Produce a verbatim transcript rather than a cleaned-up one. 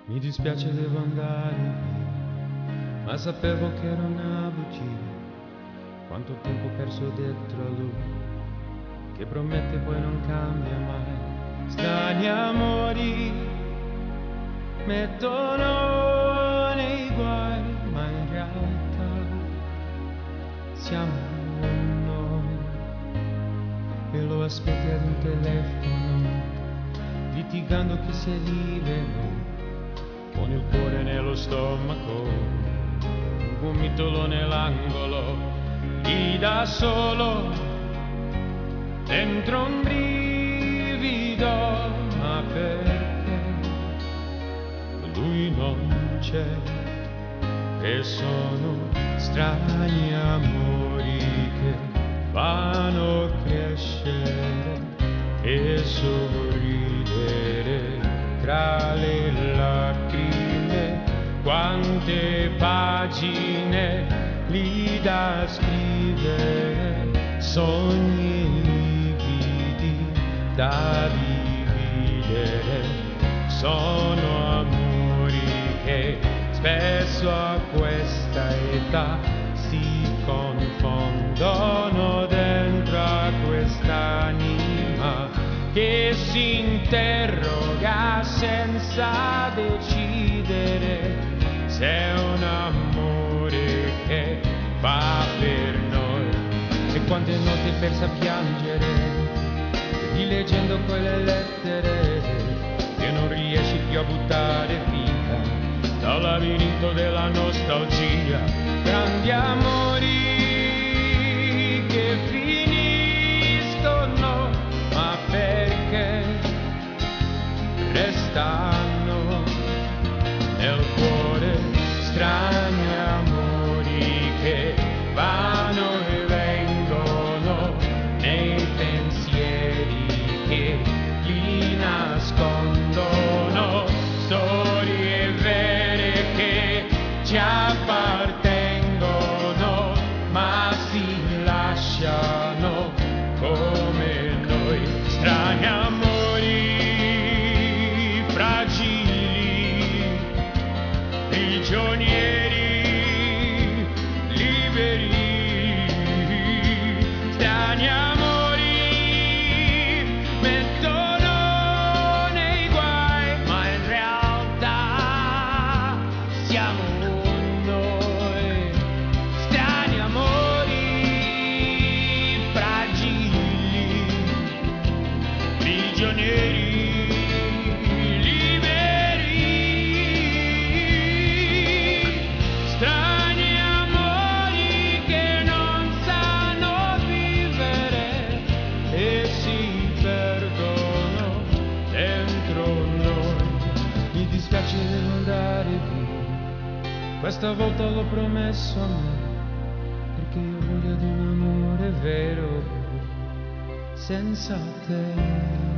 Mi dispiace, devo andare via, ma sapevo che era una bugia. Quanto tempo perso dietro a lui, che promette poi non cambia mai. Strani amori mettono nei guai, ma in realtà siamo noi. E lo aspetti ad un telefono, litigando chi si è libero, con il cuore nello stomaco, un gomitolo nell'angolo, lì da solo, dentro un brivido, ma perché lui non c'è, e sono strani amori che fanno crescere e sorridere tra le lacrime. Quante pagine lì da scrivere, sogni lividi da dividere. Sono amori che spesso a questa età si confondono dentro a quest'anima che si interroga senza decidere se è un amore che fa per noi. E quante notti persa a piangere, rileggendo quelle lettere che non riesci più a buttare via dal labirinto della nostalgia. Grandi amori che finiscono, ma perché restano nel cuore. Strani amori che vanno e vengono nei pensieri che li nascondono. Storie vere che ci appartengono, ma si lasciano come noi. Strani amori fragili, prigionieri liberi. Strani amori mettono nei guai, ma in realtà siamo noi. Strani amori fragili, prigionieri liberi. Strani amori che non sanno vivere e si perdono dentro noi. Mi dispiace, devo andare via, questa volta l'ho promesso a me, perché io voglio di un amore vero senza te.